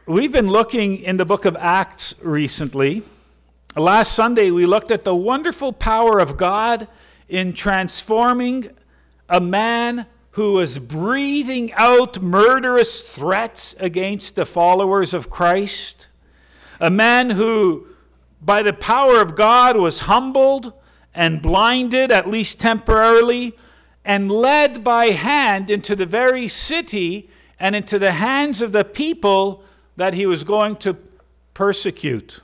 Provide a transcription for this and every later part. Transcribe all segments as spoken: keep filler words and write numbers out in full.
we've been looking in the book of Acts recently. Last Sunday, we looked at the wonderful power of God in transforming a man who was breathing out murderous threats against the followers of Christ. A man who, by the power of God, was humbled and blinded, at least temporarily, and led by hand into the very city and into the hands of the people that he was going to persecute.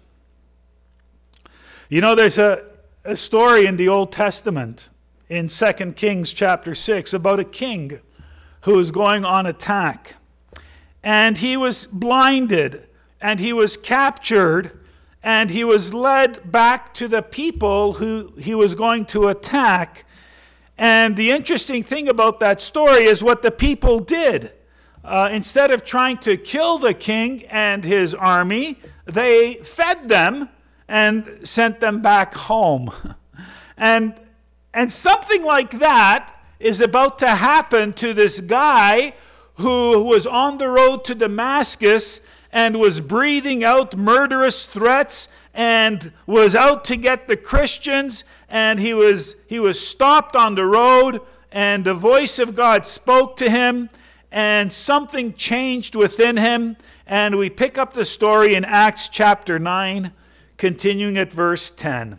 You know, there's a, a story in the Old Testament, in Second Kings chapter six, about a king who was going on attack. And he was blinded, and he was captured, and he was led back to the people who he was going to attack. And the interesting thing about that story is what the people did. Uh, instead of trying to kill the king and his army, they fed them and sent them back home. And, and something like that is about to happen to this guy who was on the road to Damascus and was breathing out murderous threats and was out to get the Christians, and he was he was stopped on the road, and the voice of God spoke to him, and something changed within him. And we pick up the story in Acts chapter nine, continuing at verse ten.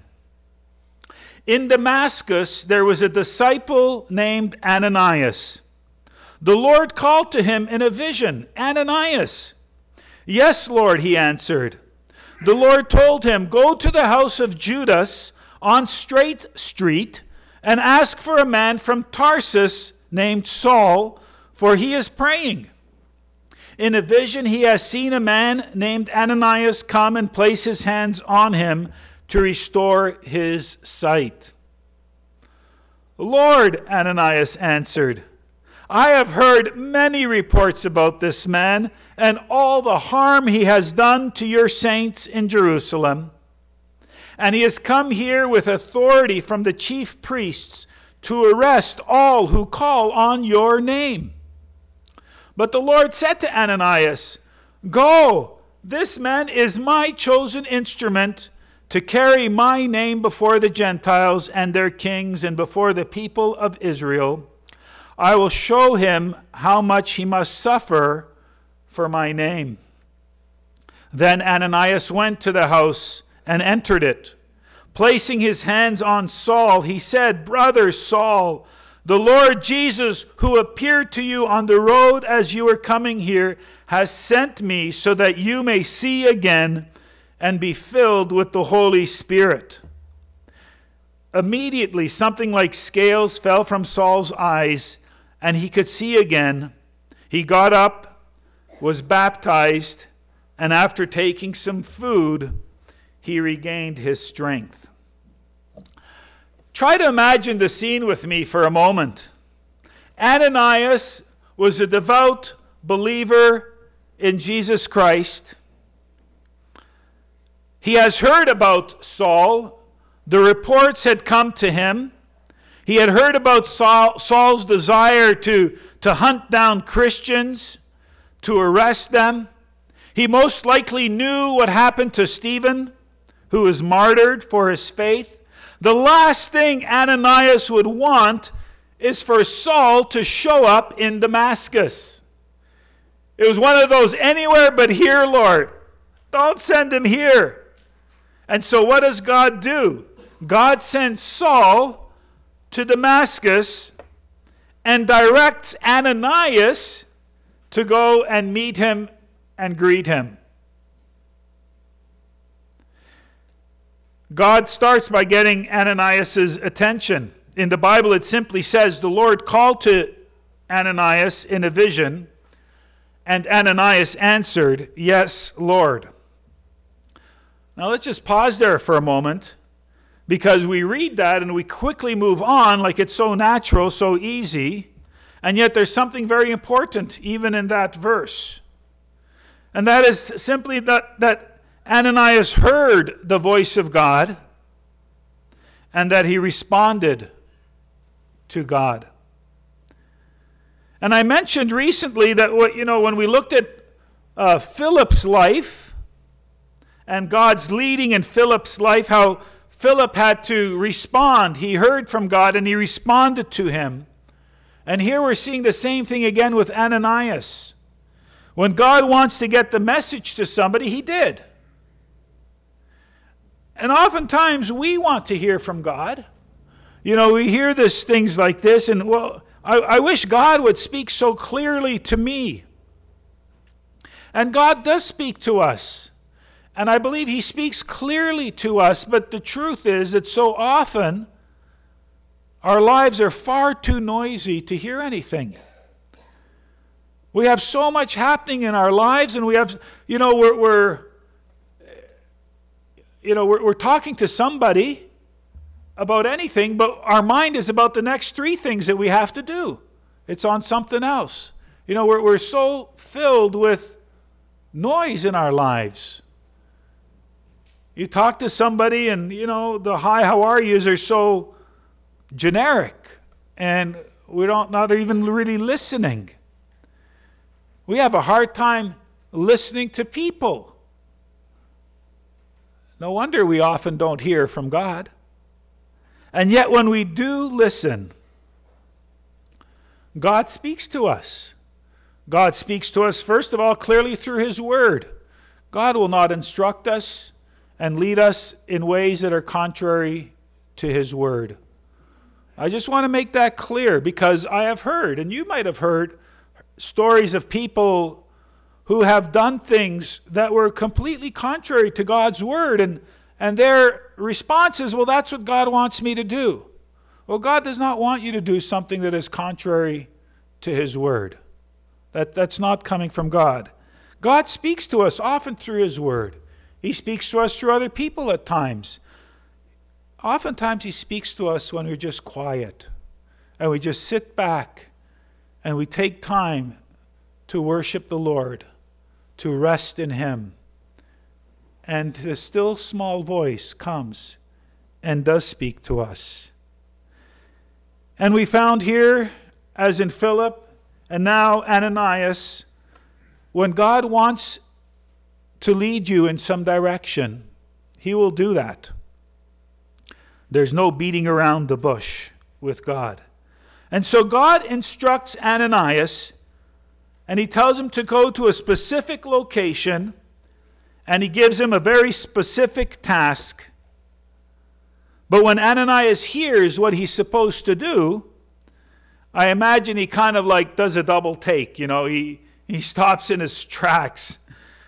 In Damascus there was a disciple named Ananias. The Lord called to him in a vision, "Ananias." "Yes, Lord," he answered. The Lord told him, "Go to the house of Judas on Straight Street and ask for a man from Tarsus named Saul, for he is praying. In a vision he has seen a man named Ananias come and place his hands on him to restore his sight." "Lord," Ananias answered, "I have heard many reports about this man and all the harm he has done to your saints in Jerusalem. And he has come here with authority from the chief priests to arrest all who call on your name." But the Lord said to Ananias, "Go, this man is my chosen instrument to carry my name before the Gentiles and their kings and before the people of Israel. I will show him how much he must suffer for my name." Then Ananias went to the house and entered it. Placing his hands on Saul, he said, "Brother Saul, the Lord Jesus, who appeared to you on the road as you were coming here, has sent me so that you may see again and be filled with the Holy Spirit." Immediately, something like scales fell from Saul's eyes, and he could see again. He got up, was baptized, and after taking some food, he regained his strength. Try to imagine the scene with me for a moment. Ananias was a devout believer in Jesus Christ. He has heard about Saul. The reports had come to him. He had heard about Saul, Saul's desire to, to hunt down Christians, to arrest them. He most likely knew what happened to Stephen, who was martyred for his faith. The last thing Ananias would want is for Saul to show up in Damascus. It was one of those anywhere but here, Lord. Don't send him here. And so what does God do? God sends Saul to Damascus and directs Ananias to go and meet him and greet him. God starts by getting Ananias' attention. In the Bible, it simply says, the Lord called to Ananias in a vision, and Ananias answered, "Yes, Lord." Now let's just pause there for a moment, because we read that and we quickly move on like it's so natural, so easy, and yet there's something very important even in that verse. And that is simply that, that Ananias heard the voice of God and that he responded to God. And I mentioned recently that what you know when we looked at uh, Philip's life and God's leading in Philip's life, how Philip had to respond. He heard from God and he responded to him. And here we're seeing the same thing again with Ananias. When God wants to get the message to somebody, he did. And oftentimes we want to hear from God. You know, we hear this things like this, and well, I, I wish God would speak so clearly to me. And God does speak to us. And I believe he speaks clearly to us, but the truth is that so often our lives are far too noisy to hear anything. We have so much happening in our lives, and we have, you know, we're, we're you know, we're, we're talking to somebody about anything, but our mind is about the next three things that we have to do. It's on something else. You know, we're, we're so filled with noise in our lives. You talk to somebody and, you know, the hi, how are yous are so generic, and we're not, not even really listening. We have a hard time listening to people. No wonder we often don't hear from God. And yet when we do listen, God speaks to us. God speaks to us, first of all, clearly through his word. God will not instruct us and lead us in ways that are contrary to his word. I just want to make that clear, because I have heard, and you might have heard, stories of people who have done things that were completely contrary to God's word, and, and their response is, well, that's what God wants me to do. Well, God does not want you to do something that is contrary to his word. That, that's not coming from God. God speaks to us often through his word. He speaks to us through other people at times. Oftentimes he speaks to us when we're just quiet and we just sit back and we take time to worship the Lord, to rest in him. And the still small voice comes and does speak to us. And we found here, as in Philip and now Ananias, when God wants to lead you in some direction, he will do that. There's no beating around the bush with God. And so God instructs Ananias, and he tells him to go to a specific location, and he gives him a very specific task. But when Ananias hears what he's supposed to do, I imagine he kind of like does a double take. You know, he, he stops in his tracks.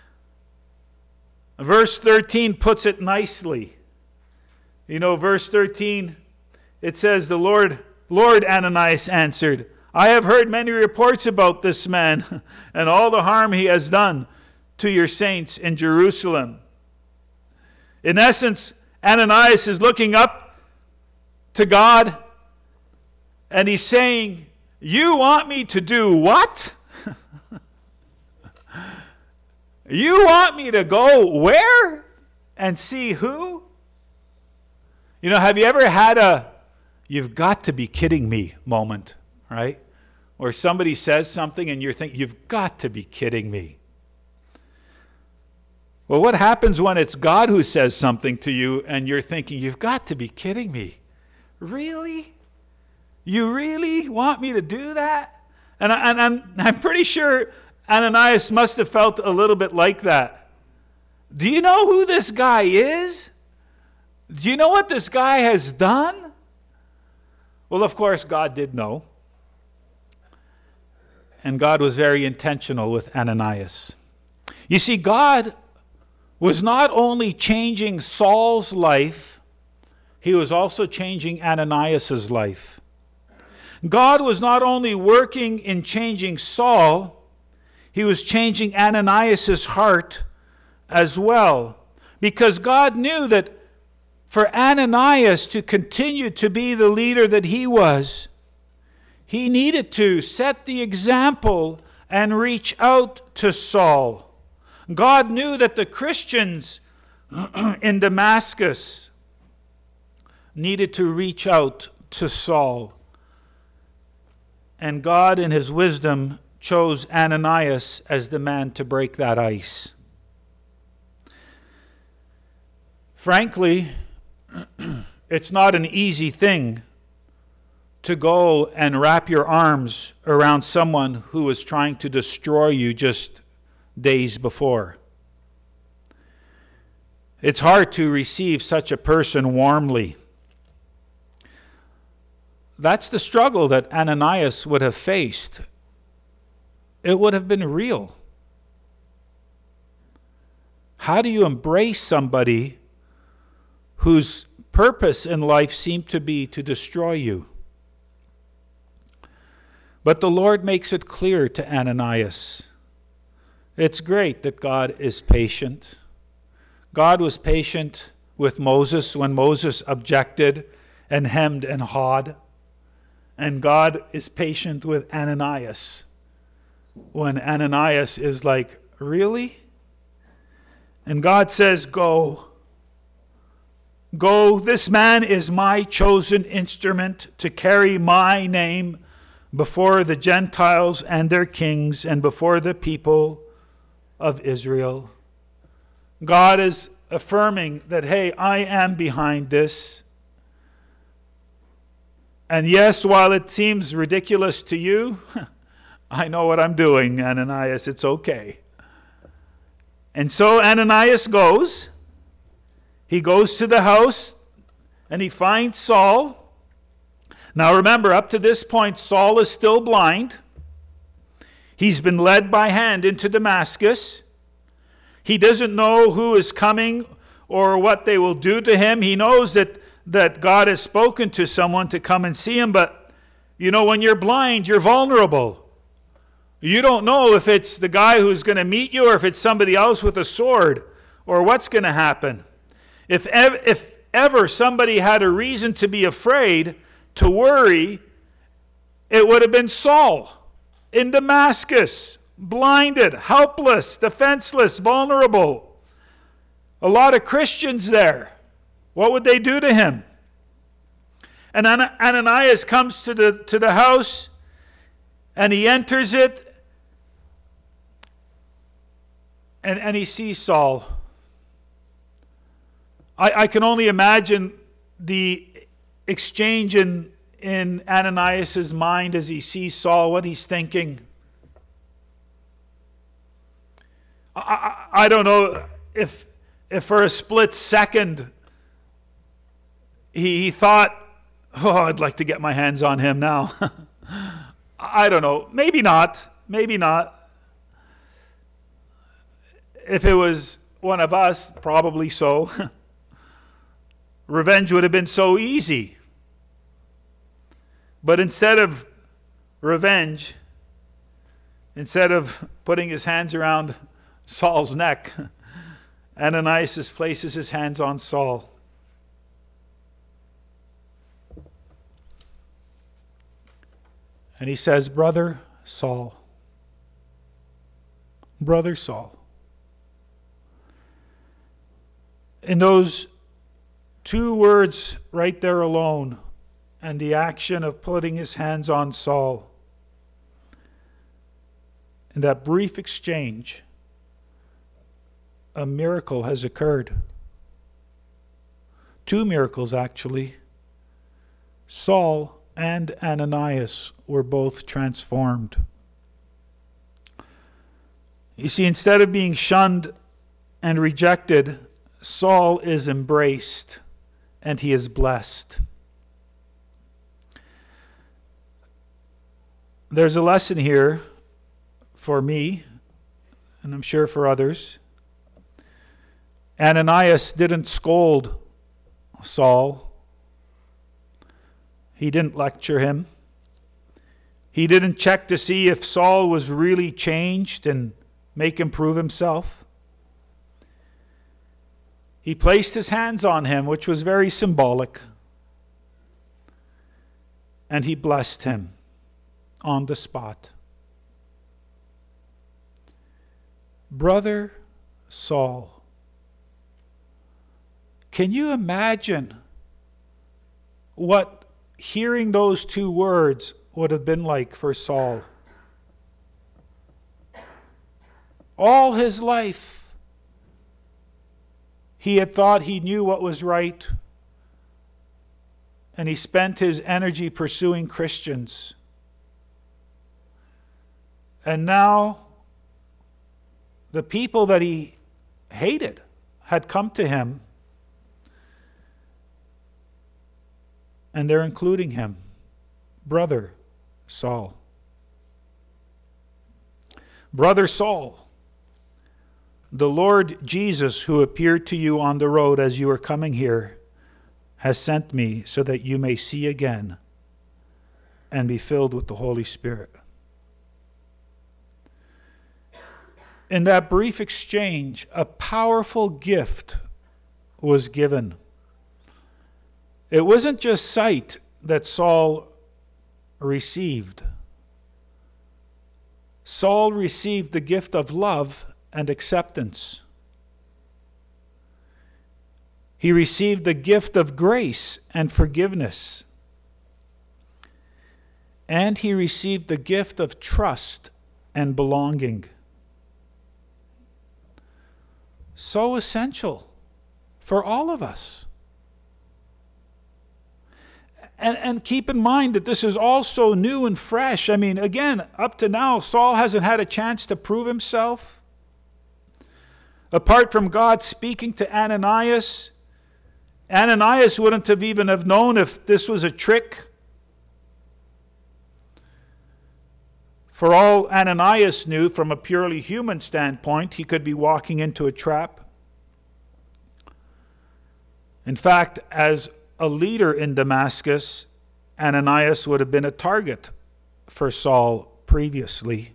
Verse thirteen puts it nicely. You know, verse thirteen, it says, the Lord, Lord, Ananias answered, I have heard many reports about this man and all the harm he has done to your saints in Jerusalem. In essence, Ananias is looking up to God and he's saying, you want me to do what? You want me to go where and see who? You know, have you ever had a, you've got to be kidding me moment, right? Where somebody says something and you're thinking, you've got to be kidding me. Well, what happens when it's God who says something to you and you're thinking, you've got to be kidding me? Really? You really want me to do that? And, I, and I'm, I'm pretty sure Ananias must have felt a little bit like that. Do you know who this guy is? Do you know what this guy has done? Well, of course, God did know. And God was very intentional with Ananias. You see, God was not only changing Saul's life, he was also changing Ananias' life. God was not only working in changing Saul, he was changing Ananias' heart as well. Because God knew that for Ananias to continue to be the leader that he was, he needed to set the example and reach out to Saul. God knew that the Christians in Damascus needed to reach out to Saul. And God, in his wisdom, chose Ananias as the man to break that ice. Frankly, it's not an easy thing to go and wrap your arms around someone who was trying to destroy you just days before. It's hard to receive such a person warmly. That's the struggle that Ananias would have faced. It would have been real. How do you embrace somebody whose purpose in life seemed to be to destroy you? But the Lord makes it clear to Ananias. It's great that God is patient. God was patient with Moses when Moses objected and hemmed and hawed. And God is patient with Ananias when Ananias is like, really? And God says, go. Go, this man is my chosen instrument to carry my name before the Gentiles and their kings and before the people of Israel. God is affirming that, hey, I am behind this. And yes, while it seems ridiculous to you, I know what I'm doing, Ananias. It's okay. And so Ananias goes. He goes to the house and he finds Saul. Now remember, up to this point, Saul is still blind. He's been led by hand into Damascus. He doesn't know who is coming or what they will do to him. He knows that, that God has spoken to someone to come and see him, but you know, when you're blind, you're vulnerable. You don't know if it's the guy who's going to meet you or if it's somebody else with a sword or what's going to happen. If ever, if ever somebody had a reason to be afraid, to worry, it would have been Saul in Damascus, blinded, helpless, defenseless, vulnerable. A lot of Christians there. What would they do to him? And Ananias comes to the, to the house and he enters it and, and he sees Saul. I, I can only imagine the exchange in, in Ananias' mind as he sees Saul, what he's thinking. I, I, I don't know if, if for a split second he, he thought, oh, I'd like to get my hands on him now. I don't know. Maybe not. Maybe not. If it was one of us, probably so. Revenge would have been so easy. But instead of revenge, instead of putting his hands around Saul's neck, Ananias places his hands on Saul. And he says, Brother Saul. Brother Saul. In those two words right there alone, and the action of putting his hands on Saul, in that brief exchange, a miracle has occurred. Two miracles, actually. Saul and Ananias were both transformed. You see, instead of being shunned and rejected, Saul is embraced and he is blessed. There's a lesson here for me, and I'm sure for others. Ananias didn't scold Saul. He didn't lecture him. He didn't check to see if Saul was really changed and make him prove himself. He placed his hands on him, which was very symbolic, and he blessed him on the spot. Brother Saul. Can you imagine what hearing those two words would have been like for Saul? All his life, he had thought he knew what was right, and he spent his energy pursuing Christians. And now, the people that he hated had come to him, and they're including him, Brother Saul. Brother Saul, the Lord Jesus, who appeared to you on the road as you were coming here, has sent me so that you may see again and be filled with the Holy Spirit. In that brief exchange, a powerful gift was given. It wasn't just sight that Saul received. Saul received the gift of love and acceptance. He received the gift of grace and forgiveness. And he received the gift of trust and belonging. So essential for all of us. And, and keep in mind that this is all so new and fresh. I mean, again, up to now, Saul hasn't had a chance to prove himself. Apart from God speaking to Ananias, Ananias wouldn't have even have known if this was a trick. For all Ananias knew, from a purely human standpoint, he could be walking into a trap. In fact, as a leader in Damascus, Ananias would have been a target for Saul previously.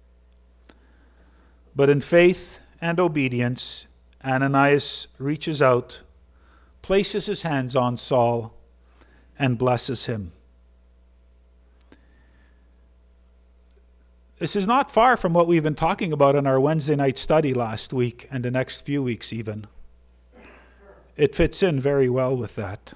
But in faith and obedience, Ananias reaches out, places his hands on Saul, and blesses him. This is not far from what we've been talking about in our Wednesday night study last week and the next few weeks even. It fits in very well with that.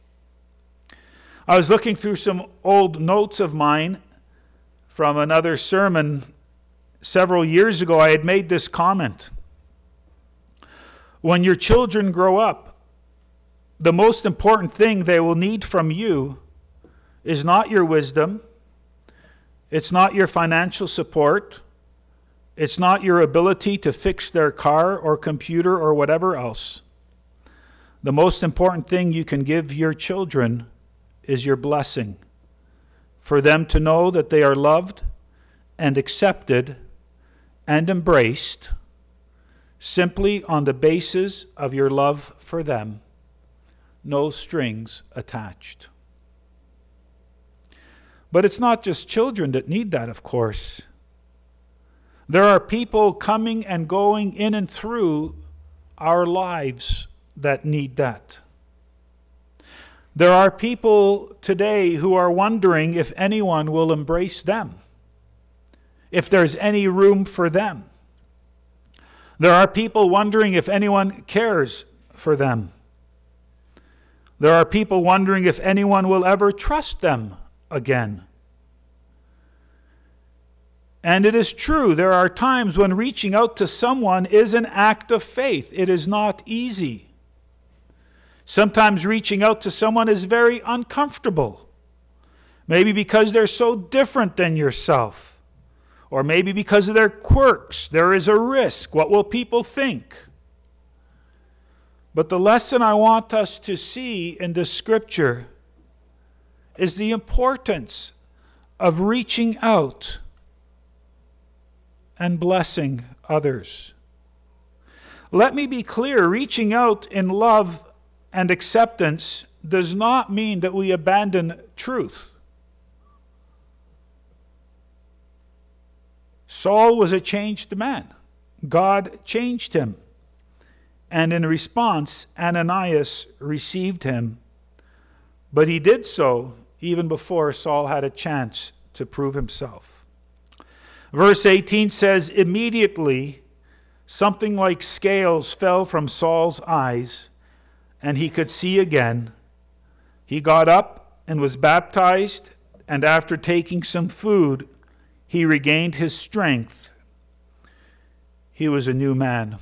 I was looking through some old notes of mine from another sermon several years ago. I had made this comment. When your children grow up, the most important thing they will need from you is not your wisdom. It's not your financial support. It's not your ability to fix their car or computer or whatever else. The most important thing you can give your children is your blessing, for them to know that they are loved and accepted and embraced simply on the basis of your love for them, no strings attached. But it's not just children that need that, of course. There are people coming and going in and through our lives that need that. There are people today who are wondering if anyone will embrace them, if there's any room for them. There are people wondering if anyone cares for them. There are people wondering if anyone will ever trust them again. And it is true, there are times when reaching out to someone is an act of faith. It is not easy. Sometimes reaching out to someone is very uncomfortable. Maybe because they're so different than yourself. Or maybe because of their quirks. There is a risk. What will people think? But the lesson I want us to see in the scripture is the importance of reaching out and blessing others. Let me be clear, reaching out in love and acceptance does not mean that we abandon truth. Saul was a changed man. God changed him. And in response, Ananias received him. But he did so even before Saul had a chance to prove himself. Verse eighteen says, immediately something like scales fell from Saul's eyes, and he could see again. He got up and was baptized, and after taking some food, he regained his strength. he was a new man.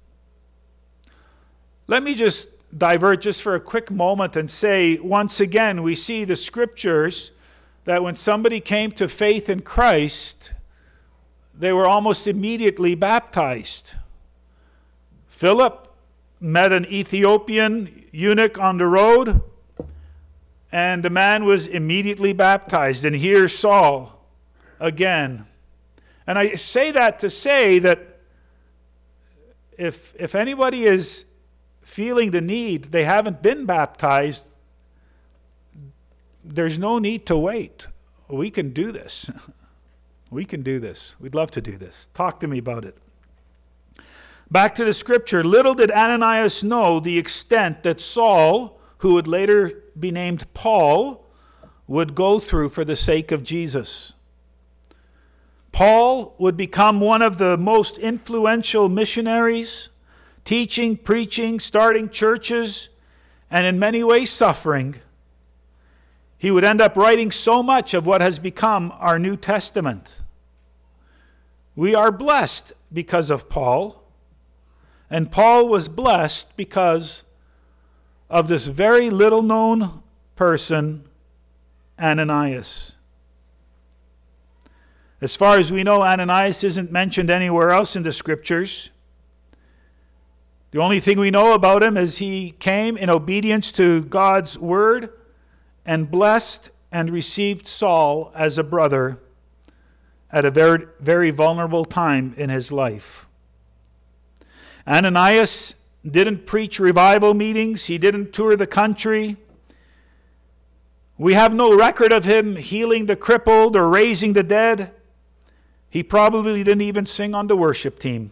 Let me just divert just for a quick moment and say, once again, we see the scriptures that when somebody came to faith in Christ, they were almost immediately baptized. Philip met an Ethiopian eunuch on the road, and the man was immediately baptized. And here's Saul again. And I say that to say that if, if anybody is feeling the need, they haven't been baptized, there's no need to wait. We can do this. We can do this. We'd love to do this. Talk to me about it. Back to the scripture. Little did Ananias know the extent that Saul, who would later be named Paul, would go through for the sake of Jesus. Paul would become one of the most influential missionaries, teaching, preaching, starting churches, and in many ways suffering. He would end up writing so much of what has become our New Testament. We are blessed because of Paul, and Paul was blessed because of this very little-known person, Ananias. As far as we know, Ananias isn't mentioned anywhere else in the scriptures. The only thing we know about him is he came in obedience to God's word and blessed and received Saul as a brother at a very, very vulnerable time in his life. Ananias didn't preach revival meetings. He didn't tour the country. We have no record of him healing the crippled or raising the dead. He probably didn't even sing on the worship team.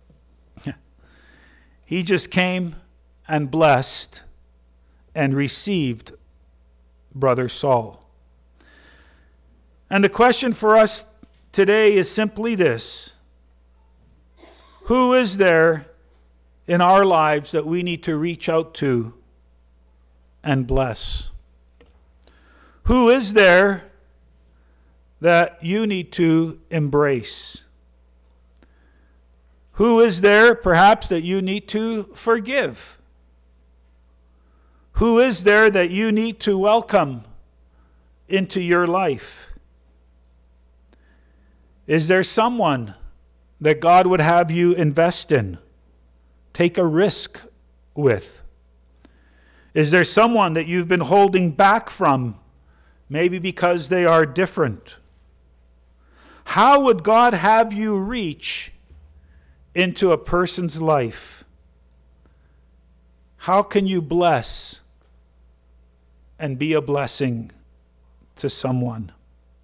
He just came and blessed and received Brother Saul. And the question for us today is simply this: who is there in our lives that we need to reach out to and bless? Who is there that you need to embrace? Who is there, perhaps, that you need to forgive? Who is there that you need to welcome into your life? Is there someone that God would have you invest in, take a risk with? Is there someone that you've been holding back from, maybe because they are different? How would God have you reach into a person's life? How can you bless and be a blessing to someone?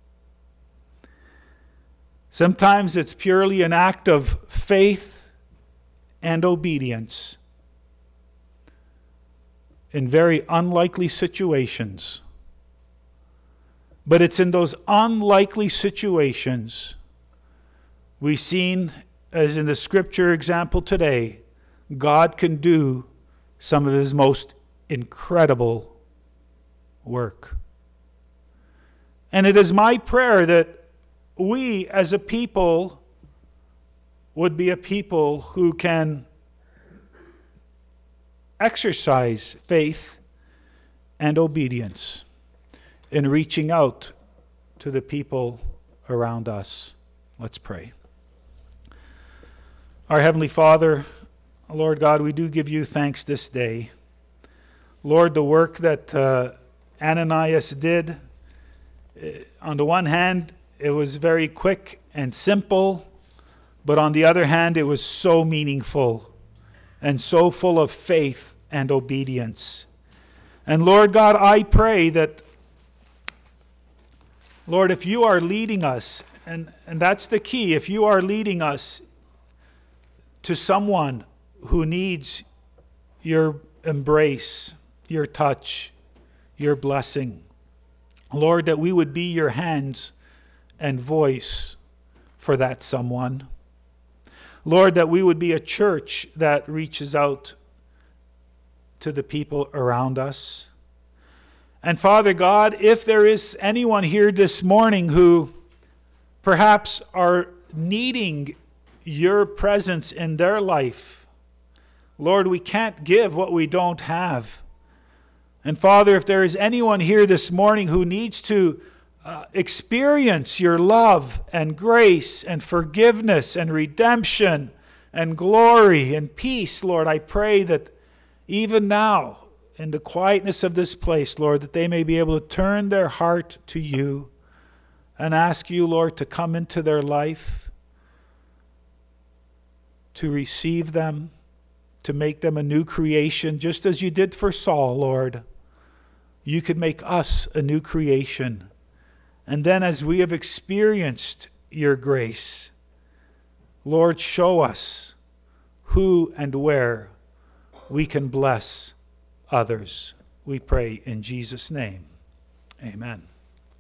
Sometimes it's purely an act of faith and obedience in very unlikely situations. But it's in those unlikely situations we've seen, as in the scripture example today, God can do some of his most incredible work. And it is my prayer that we as a people would be a people who can exercise faith and obedience in reaching out to the people around us. Let's pray. Our Heavenly Father, Lord God, we do give you thanks this day. Lord, the work that uh, Ananias did, on the one hand, it was very quick and simple, but on the other hand, it was so meaningful and so full of faith and obedience. And Lord God, I pray that, Lord, if you are leading us, and, and that's the key, if you are leading us to someone who needs your embrace, your touch, your blessing, Lord, that we would be your hands and voice for that someone. Lord, that we would be a church that reaches out to the people around us. And Father God, if there is anyone here this morning who perhaps are needing your presence in their life. Lord, we can't give what we don't have. And Father, if there is anyone here this morning who needs to uh, experience your love and grace and forgiveness and redemption and glory and peace, Lord, I pray that even now, in the quietness of this place, Lord, that they may be able to turn their heart to you and ask you, Lord, to come into their life, to receive them, to make them a new creation, just as you did for Saul, Lord. You could make us a new creation. And then as we have experienced your grace, Lord, show us who and where we can bless others. We pray in Jesus' name. Amen.